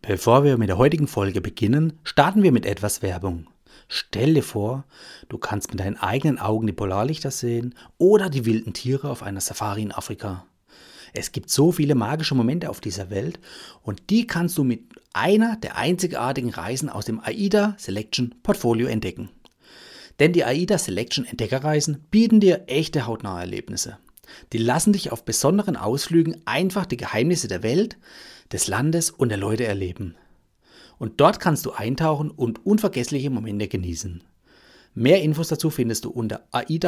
Bevor wir mit der heutigen Folge beginnen, starten wir mit etwas Werbung. Stell dir vor, du kannst mit deinen eigenen Augen die Polarlichter sehen oder die wilden Tiere auf einer Safari in Afrika. Es gibt so viele magische Momente auf dieser Welt und die kannst du mit einer der einzigartigen Reisen aus dem AIDA Selection Portfolio entdecken. Denn die AIDA Selection Entdeckerreisen bieten dir echte hautnahe Erlebnisse. Die lassen dich auf besonderen Ausflügen einfach die Geheimnisse der Welt, des Landes und der Leute erleben. Und dort kannst du eintauchen und unvergessliche Momente genießen. Mehr Infos dazu findest du unter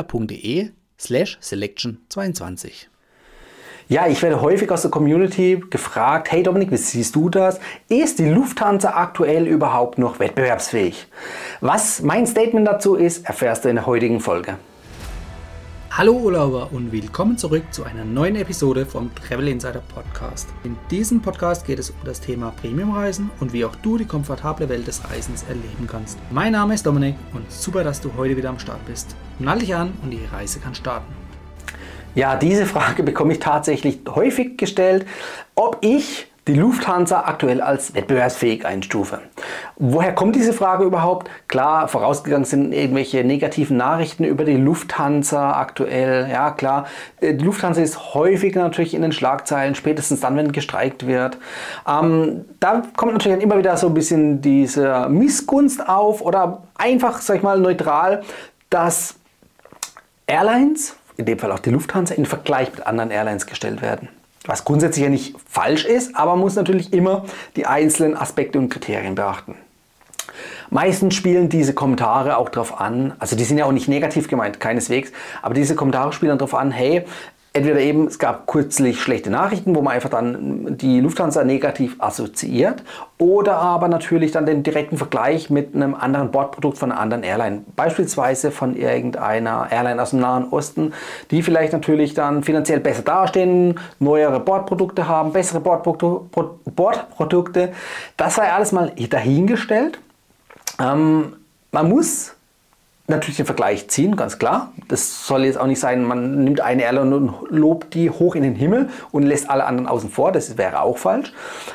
aida.de/selection22. Ja, ich werde häufig aus der Community gefragt, hey Dominik, wie siehst du das? Ist die Lufthansa aktuell überhaupt noch wettbewerbsfähig? Was mein Statement dazu ist, erfährst du in der heutigen Folge. Hallo Urlauber und willkommen zurück zu einer neuen Episode vom Travel Insider Podcast. In diesem Podcast geht es um das Thema Premiumreisen und wie auch du die komfortable Welt des Reisens erleben kannst. Mein Name ist Dominik und super, dass du heute wieder am Start bist. Nall dich an und die Reise kann starten. Ja, diese Frage bekomme ich tatsächlich häufig gestellt, ob ich die Lufthansa aktuell als wettbewerbsfähig einstufe. Woher kommt diese Frage überhaupt? Klar, vorausgegangen sind irgendwelche negativen Nachrichten über die Lufthansa aktuell. Ja, klar, die Lufthansa ist häufig natürlich in den Schlagzeilen, spätestens dann, wenn gestreikt wird. Da kommt natürlich immer wieder so ein bisschen diese Missgunst auf oder einfach, sag ich mal, neutral, dass Airlines, in dem Fall auch die Lufthansa, in Vergleich mit anderen Airlines gestellt werden. Was grundsätzlich ja nicht falsch ist, aber man muss natürlich immer die einzelnen Aspekte und Kriterien beachten. Meistens spielen diese Kommentare auch darauf an, also die sind ja auch nicht negativ gemeint, keineswegs, aber diese Kommentare spielen darauf an, hey, entweder eben, es gab kürzlich schlechte Nachrichten, wo man einfach dann die Lufthansa negativ assoziiert, oder aber natürlich dann den direkten Vergleich mit einem anderen Bordprodukt von einer anderen Airline. Beispielsweise von irgendeiner Airline aus dem Nahen Osten, die vielleicht natürlich dann finanziell besser dastehen, neuere Bordprodukte haben, bessere Bordprodukte. Das sei alles mal dahingestellt. Man muss natürlich den Vergleich ziehen, ganz klar. Das soll jetzt auch nicht sein, man nimmt eine Airline und lobt die hoch in den Himmel und lässt alle anderen außen vor. Das wäre auch falsch.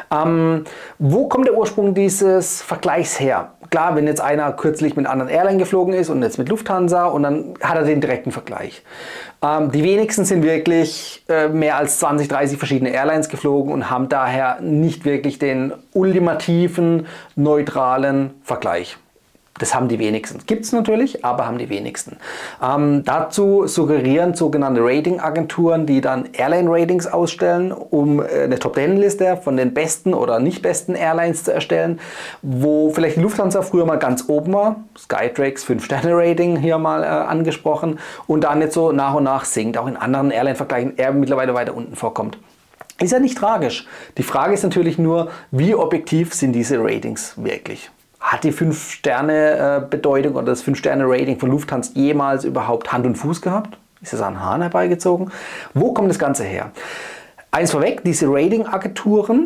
Wo kommt der Ursprung dieses Vergleichs her? Klar, wenn jetzt einer kürzlich mit einer anderen Airline geflogen ist und jetzt mit Lufthansa und dann hat er den direkten Vergleich. Die wenigsten sind wirklich mehr als 20, 30 verschiedene Airlines geflogen und haben daher nicht wirklich den ultimativen, neutralen Vergleich. Das haben die wenigsten. Gibt es natürlich, aber haben die wenigsten. Dazu suggerieren sogenannte Ratingagenturen, die dann Airline-Ratings ausstellen, um eine Top-10-Liste von den besten oder nicht besten Airlines zu erstellen, wo vielleicht die Lufthansa früher mal ganz oben war, Skytrax 5-Sterne-Rating hier mal angesprochen, und dann jetzt so nach und nach sinkt, auch in anderen Airline-Vergleichen eher mittlerweile weiter unten vorkommt. Ist ja nicht tragisch. Die Frage ist natürlich nur, wie objektiv sind diese Ratings wirklich? Hat die 5-Sterne-Bedeutung oder das 5-Sterne-Rating von Lufthansa jemals überhaupt Hand und Fuß gehabt? Ist das an den Haaren herbeigezogen? Wo kommt das Ganze her? Eins vorweg, diese Ratingagenturen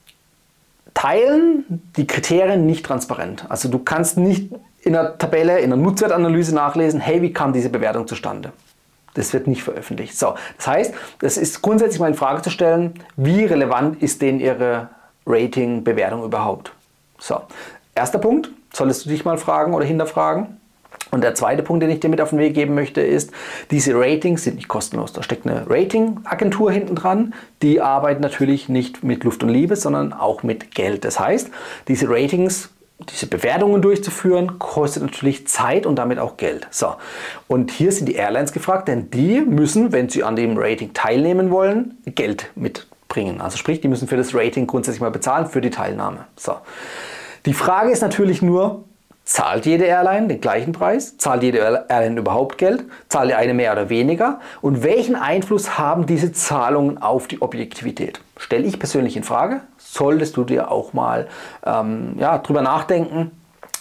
teilen die Kriterien nicht transparent. Also du kannst nicht in einer Tabelle, in einer Nutzwertanalyse nachlesen, hey, wie kam diese Bewertung zustande? Das wird nicht veröffentlicht. So, das heißt, es ist grundsätzlich mal in Frage zu stellen, wie relevant ist denn ihre Rating-Bewertung überhaupt? So. Erster Punkt, solltest du dich mal fragen oder hinterfragen. Und der zweite Punkt, den ich dir mit auf den Weg geben möchte, ist, diese Ratings sind nicht kostenlos. Da steckt eine Ratingagentur hinten dran. Die arbeitet natürlich nicht mit Luft und Liebe, sondern auch mit Geld. Das heißt, diese Ratings, diese Bewertungen durchzuführen, kostet natürlich Zeit und damit auch Geld. So. Und hier sind die Airlines gefragt, denn die müssen, wenn sie an dem Rating teilnehmen wollen, Geld mitbringen. Also sprich, die müssen für das Rating grundsätzlich mal bezahlen, für die Teilnahme. So. Die Frage ist natürlich nur, zahlt jede Airline den gleichen Preis? Zahlt jede Airline überhaupt Geld? Zahlt die eine mehr oder weniger? Und welchen Einfluss haben diese Zahlungen auf die Objektivität? Stelle ich persönlich in Frage. Solltest du dir auch mal drüber nachdenken.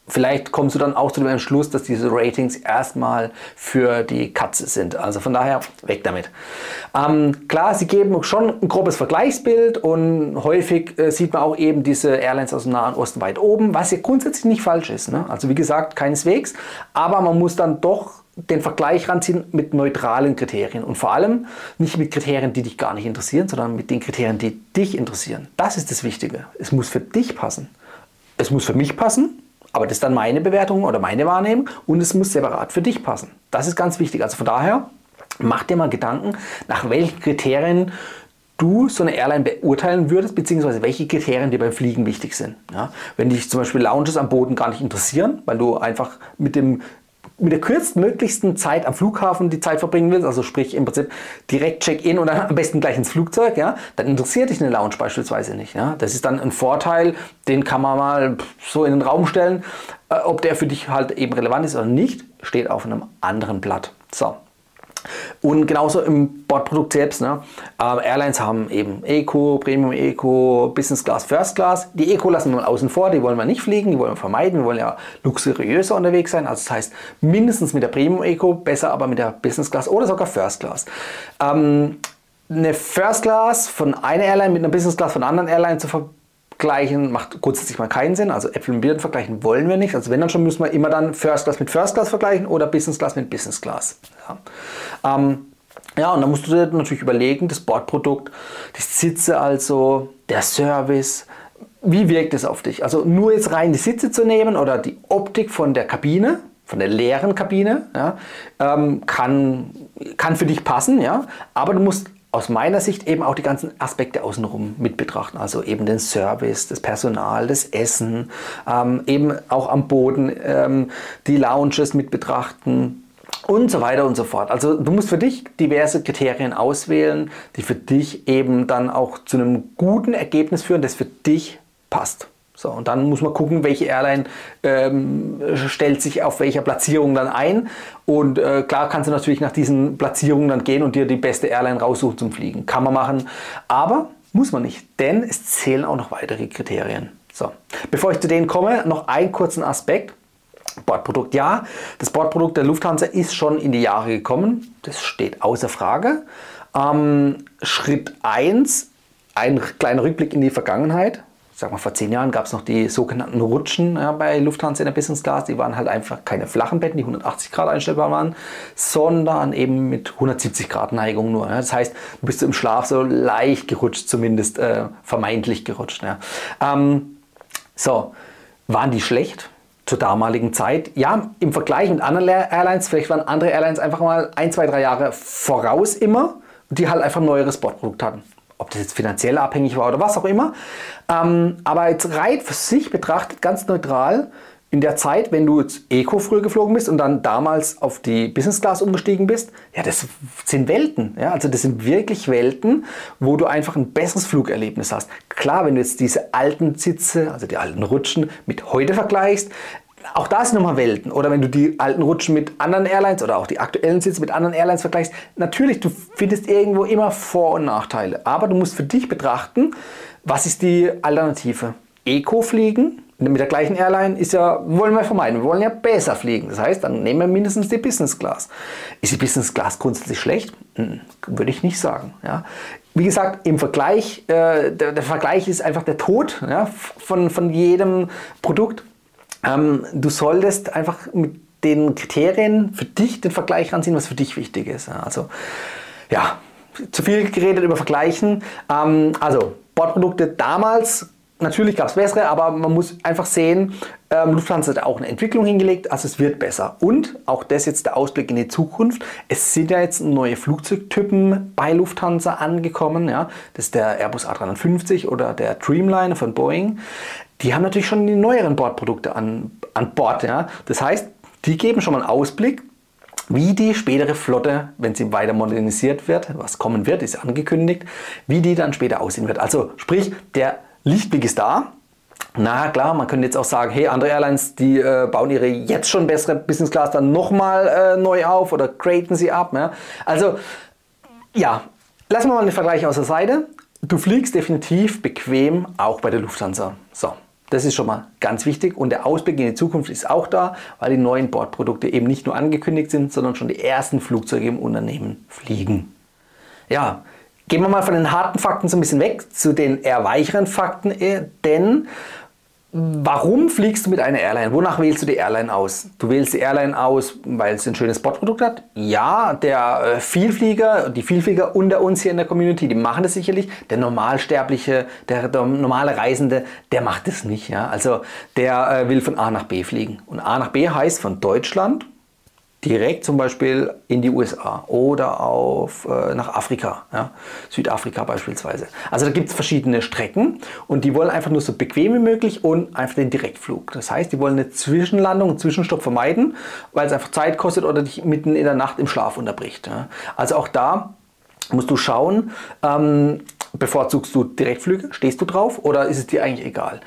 vielleicht kommst du dann auch zu dem Entschluss, dass diese Ratings erstmal für die Katze sind. Also von daher weg damit. Klar, sie geben schon ein grobes Vergleichsbild und häufig sieht man auch eben diese Airlines aus dem Nahen Osten weit oben, was ja grundsätzlich nicht falsch ist. Ne? Also wie gesagt, keineswegs, aber man muss dann doch den Vergleich ranziehen mit neutralen Kriterien und vor allem nicht mit Kriterien, die dich gar nicht interessieren, sondern mit den Kriterien, die dich interessieren. Das ist das Wichtige. Es muss für dich passen. Es muss für mich passen, aber das ist dann meine Bewertung oder meine Wahrnehmung und es muss separat für dich passen. Das ist ganz wichtig. Also von daher, mach dir mal Gedanken, nach welchen Kriterien du so eine Airline beurteilen würdest, beziehungsweise welche Kriterien dir beim Fliegen wichtig sind. Ja? Wenn dich zum Beispiel Lounges am Boden gar nicht interessieren, weil du einfach mit der kürztmöglichsten Zeit am Flughafen die Zeit verbringen willst, also sprich im Prinzip direkt Check-in und dann am besten gleich ins Flugzeug, ja, dann interessiert dich eine Lounge beispielsweise nicht. Ja. Das ist dann ein Vorteil, den kann man mal so in den Raum stellen. Ob der für dich halt eben relevant ist oder nicht, steht auf einem anderen Blatt. So. Und genauso im Bordprodukt selbst. Ne? Airlines haben eben Eco, Premium Eco, Business Class, First Class. Die Eco lassen wir mal außen vor, die wollen wir nicht fliegen, die wollen wir vermeiden. Wir wollen ja luxuriöser unterwegs sein. Also das heißt mindestens mit der Premium Eco, besser aber mit der Business Class oder sogar First Class. Eine First Class von einer Airline mit einer Business Class von einer anderen Airline zu vergleichen, macht grundsätzlich mal keinen Sinn. Also Äpfel und Birnen vergleichen wollen wir nicht. Also wenn, dann schon müssen wir immer dann First Class mit First Class vergleichen oder Business Class mit Business Class. Ja, und dann musst du dir natürlich überlegen, das Bordprodukt, die Sitze also, der Service, wie wirkt es auf dich? Also nur jetzt rein die Sitze zu nehmen oder die Optik von der Kabine, von der leeren Kabine, ja, kann für dich passen, ja, aber du musst aus meiner Sicht eben auch die ganzen Aspekte außenrum mit betrachten, also eben den Service, das Personal, das Essen, eben auch am Boden die Lounges mit betrachten und so weiter und so fort. Also du musst für dich diverse Kriterien auswählen, die für dich eben dann auch zu einem guten Ergebnis führen, das für dich passt. So, und dann muss man gucken, welche Airline stellt sich auf welcher Platzierung dann ein. Und klar kannst du natürlich nach diesen Platzierungen dann gehen und dir die beste Airline raussuchen zum Fliegen. Kann man machen, aber muss man nicht, denn es zählen auch noch weitere Kriterien. So, bevor ich zu denen komme, noch einen kurzen Aspekt. Bordprodukt, ja, das Bordprodukt der Lufthansa ist schon in die Jahre gekommen. Das steht außer Frage. Schritt 1, ein kleiner Rückblick in die Vergangenheit. Sag mal, vor 10 Jahren gab es noch die sogenannten Rutschen bei Lufthansa in der Business Class. Die waren halt einfach keine flachen Betten, die 180 Grad einstellbar waren, sondern eben mit 170 Grad Neigung nur. Das heißt, du bist im Schlaf so leicht gerutscht, zumindest vermeintlich gerutscht. Ja. So, waren die schlecht zur damaligen Zeit? Ja, im Vergleich mit anderen Airlines, vielleicht waren andere Airlines einfach mal 1, 2, 3 Jahre voraus immer, die halt einfach ein neueres Bordprodukt hatten. Ob das jetzt finanziell abhängig war oder was auch immer. Aber jetzt rein für sich betrachtet, ganz neutral, in der Zeit, wenn du jetzt Eco früher geflogen bist und dann damals auf die Business Class umgestiegen bist, ja, das sind Welten. Ja? Also das sind wirklich Welten, wo du einfach ein besseres Flugerlebnis hast. Klar, wenn du jetzt diese alten Sitze, also die alten Rutschen mit heute vergleichst, auch da sind nochmal Welten. Oder wenn du die alten Rutschen mit anderen Airlines oder auch die aktuellen Sitze mit anderen Airlines vergleichst, natürlich, du findest irgendwo immer Vor- und Nachteile. Aber du musst für dich betrachten, was ist die Alternative? Eco fliegen mit der gleichen Airline ist ja, wollen wir vermeiden. Wir wollen ja besser fliegen. Das heißt, dann nehmen wir mindestens die Business Class. Ist die Business Class grundsätzlich schlecht? Würde ich nicht sagen. Ja. Wie gesagt, im Vergleich, der Vergleich ist einfach der Tod, ja, von jedem Produkt. Du solltest einfach mit den Kriterien für dich den Vergleich ranziehen, was für dich wichtig ist. Also ja, zu viel geredet über Vergleichen. Also Bordprodukte damals, natürlich gab es bessere, aber man muss einfach sehen, Lufthansa hat auch eine Entwicklung hingelegt, also es wird besser. Und auch das jetzt der Ausblick in die Zukunft. Es sind ja jetzt neue Flugzeugtypen bei Lufthansa angekommen. Ja? Das ist der Airbus A350 oder der Dreamliner von Boeing. Die haben natürlich schon die neueren Bordprodukte an Bord. Ja? Das heißt, die geben schon mal einen Ausblick, wie die spätere Flotte, wenn sie weiter modernisiert wird, was kommen wird, ist angekündigt, wie die dann später aussehen wird. Also sprich, der Lichtblick ist da. Na klar, man könnte jetzt auch sagen, hey, andere Airlines, die bauen ihre jetzt schon bessere Business Class dann nochmal neu auf oder graden sie ab. Ja? Also ja, lassen wir mal den Vergleich aus der Seite. Du fliegst definitiv bequem auch bei der Lufthansa. So, Das ist schon mal ganz wichtig und der Ausblick in die Zukunft ist auch da, weil die neuen Bordprodukte eben nicht nur angekündigt sind, sondern schon die ersten Flugzeuge im Unternehmen fliegen. Ja, gehen wir mal von den harten Fakten so ein bisschen weg zu den eher weicheren Fakten, denn warum fliegst du mit einer Airline? Wonach wählst du die Airline aus? Du wählst die Airline aus, weil es ein schönes Bordprodukt hat? Ja, die Vielflieger unter uns hier in der Community, die machen das sicherlich. Der Normalsterbliche, der normale Reisende, der macht das nicht. Ja? Also der will von A nach B fliegen. Und A nach B heißt von Deutschland direkt zum Beispiel in die USA oder nach Afrika, ja? Südafrika beispielsweise. Also da gibt es verschiedene Strecken und die wollen einfach nur so bequem wie möglich und einfach den Direktflug. Das heißt, die wollen eine Zwischenlandung, einen Zwischenstopp vermeiden, weil es einfach Zeit kostet oder dich mitten in der Nacht im Schlaf unterbricht. Ja? Also auch da musst du schauen, bevorzugst du Direktflüge, stehst du drauf oder ist es dir eigentlich egal?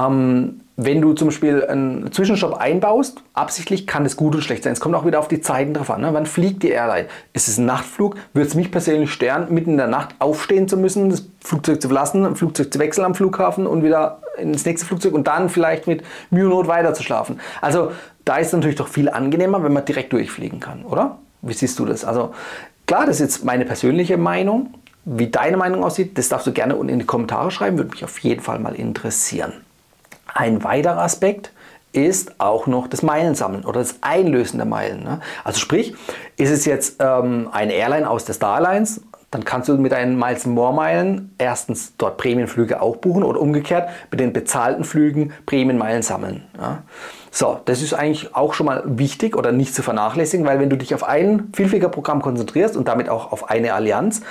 Wenn du zum Beispiel einen Zwischenstopp einbaust, absichtlich, kann es gut und schlecht sein. Es kommt auch wieder auf die Zeiten drauf an. Ne? Wann fliegt die Airline? Ist es ein Nachtflug? Würde es mich persönlich stören, mitten in der Nacht aufstehen zu müssen, das Flugzeug zu verlassen, ein Flugzeug zu wechseln am Flughafen und wieder ins nächste Flugzeug und dann vielleicht mit Mühe und Not weiter zu schlafen? Also da ist es natürlich doch viel angenehmer, wenn man direkt durchfliegen kann, oder? Wie siehst du das? Also klar, das ist jetzt meine persönliche Meinung. Wie deine Meinung aussieht, das darfst du gerne unten in die Kommentare schreiben, würde mich auf jeden Fall mal interessieren. Ein weiterer Aspekt ist auch noch das Meilensammeln oder das Einlösen der Meilen. Ne? Also sprich, ist es jetzt eine Airline aus der Star Alliance, dann kannst du mit deinen Miles & More Meilen erstens dort Prämienflüge auch buchen oder umgekehrt mit den bezahlten Flügen Prämienmeilen sammeln. Ja? So, das ist eigentlich auch schon mal wichtig oder nicht zu vernachlässigen, weil wenn du dich auf ein Vielfliegerprogramm konzentrierst und damit auch auf eine Allianz,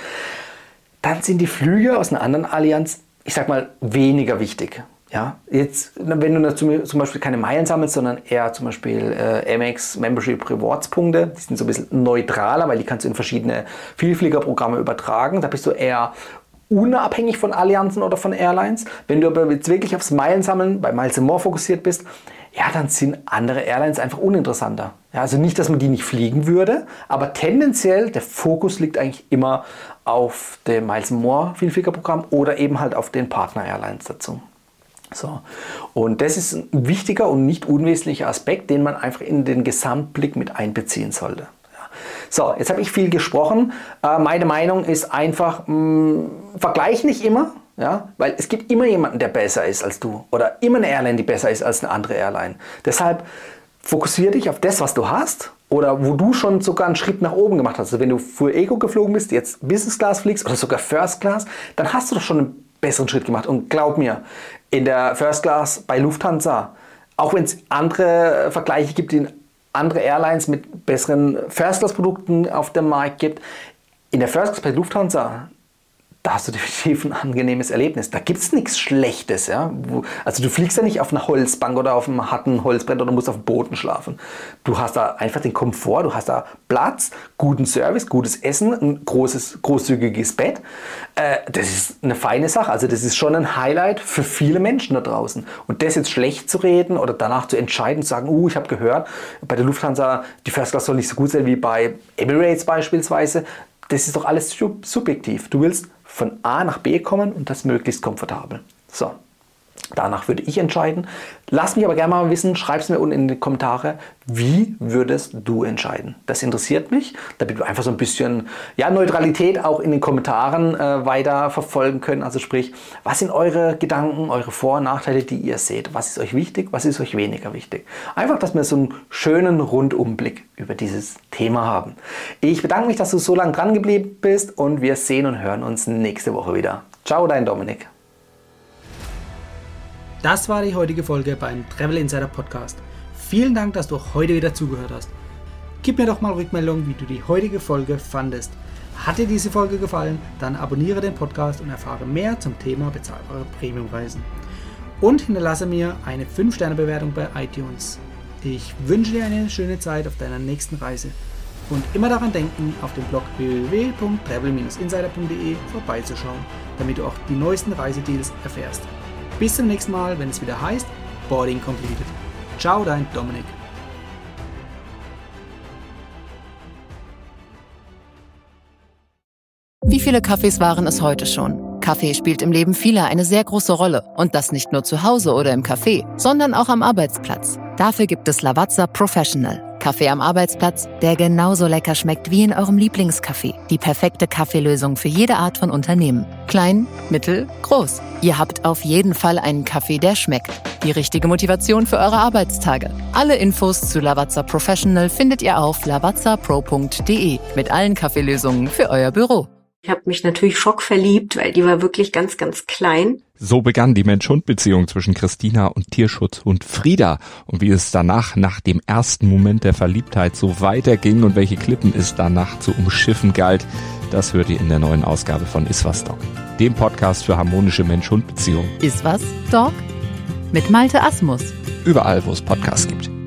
dann sind die Flüge aus einer anderen Allianz, ich sag mal, weniger wichtig. Ja, jetzt, wenn du zum Beispiel keine Meilen sammelst, sondern eher zum Beispiel Amex Membership Rewards Punkte, die sind so ein bisschen neutraler, weil die kannst du in verschiedene Vielfliegerprogramme übertragen. Da bist du eher unabhängig von Allianzen oder von Airlines. Wenn du aber jetzt wirklich aufs Meilensammeln bei Miles & More fokussiert bist, ja, dann sind andere Airlines einfach uninteressanter. Ja, also nicht, dass man die nicht fliegen würde, aber tendenziell der Fokus liegt eigentlich immer auf dem Miles & More Vielfliegerprogramm oder eben halt auf den Partner Airlines dazu. So. Und das ist ein wichtiger und nicht unwesentlicher Aspekt, den man einfach in den Gesamtblick mit einbeziehen sollte. Ja. So, jetzt habe ich viel gesprochen. Meine Meinung ist einfach, vergleich nicht immer, ja, weil es gibt immer jemanden, der besser ist als du oder immer eine Airline, die besser ist als eine andere Airline. Deshalb fokussiere dich auf das, was du hast oder wo du schon sogar einen Schritt nach oben gemacht hast. Also wenn du früher Eco geflogen bist, jetzt Business Class fliegst oder sogar First Class, dann hast du doch schon einen besseren Schritt gemacht. Und glaub mir, in der First Class bei Lufthansa, auch wenn es andere Vergleiche gibt, in andere Airlines mit besseren First Class Produkten auf dem Markt gibt, in der First Class bei Lufthansa, da hast du definitiv ein angenehmes Erlebnis. Da gibt es nichts Schlechtes. Ja? Also du fliegst ja nicht auf einer Holzbank oder auf einem harten Holzbrett oder musst auf dem Boden schlafen. Du hast da einfach den Komfort, du hast da Platz, guten Service, gutes Essen, ein großzügiges Bett. Das ist eine feine Sache. Also das ist schon ein Highlight für viele Menschen da draußen. Und das jetzt schlecht zu reden oder danach zu entscheiden, zu sagen, ich habe gehört, bei der Lufthansa, die First Class soll nicht so gut sein wie bei Emirates beispielsweise. Das ist doch alles subjektiv. Du willst von A nach B kommen und das möglichst komfortabel. So, danach würde ich entscheiden. Lass mich aber gerne mal wissen, schreib es mir unten in die Kommentare, wie würdest du entscheiden? Das interessiert mich, damit wir einfach so ein bisschen Neutralität auch in den Kommentaren weiter verfolgen können. Also sprich, was sind eure Gedanken, eure Vor- und Nachteile, die ihr seht? Was ist euch wichtig, was ist euch weniger wichtig? Einfach, dass wir so einen schönen Rundumblick über dieses Thema haben. Ich bedanke mich, dass du so lange dran geblieben bist und wir sehen und hören uns nächste Woche wieder. Ciao, dein Dominik. Das war die heutige Folge beim Travel Insider Podcast. Vielen Dank, dass du auch heute wieder zugehört hast. Gib mir doch mal Rückmeldung, wie du die heutige Folge fandest. Hat dir diese Folge gefallen, dann abonniere den Podcast und erfahre mehr zum Thema bezahlbare Premiumreisen. Und hinterlasse mir eine 5-Sterne-Bewertung bei iTunes. Ich wünsche dir eine schöne Zeit auf deiner nächsten Reise. Und immer daran denken, auf dem Blog www.travel-insider.de vorbeizuschauen, damit du auch die neuesten Reisedeals erfährst. Bis zum nächsten Mal, wenn es wieder heißt Boarding Completed. Ciao, dein Dominik. Wie viele Kaffees waren es heute schon? Kaffee spielt im Leben vieler eine sehr große Rolle. Und das nicht nur zu Hause oder im Café, sondern auch am Arbeitsplatz. Dafür gibt es Lavazza Professional. Kaffee am Arbeitsplatz, der genauso lecker schmeckt wie in eurem Lieblingscafé. Die perfekte Kaffeelösung für jede Art von Unternehmen. Klein, mittel, groß. Ihr habt auf jeden Fall einen Kaffee, der schmeckt. Die richtige Motivation für eure Arbeitstage. Alle Infos zu Lavazza Professional findet ihr auf lavazzapro.de mit allen Kaffeelösungen für euer Büro. Ich habe mich natürlich schockverliebt, weil die war wirklich ganz, ganz klein. So begann die Mensch-Hund-Beziehung zwischen Christina und Tierschutzhund Frieda. Und wie es danach, nach dem ersten Moment der Verliebtheit, so weiterging und welche Klippen es danach zu umschiffen galt, das hört ihr in der neuen Ausgabe von Iswas Dog, dem Podcast für harmonische Mensch-Hund-Beziehungen. Iswas Dog? Mit Malte Asmus. Überall, wo es Podcasts gibt.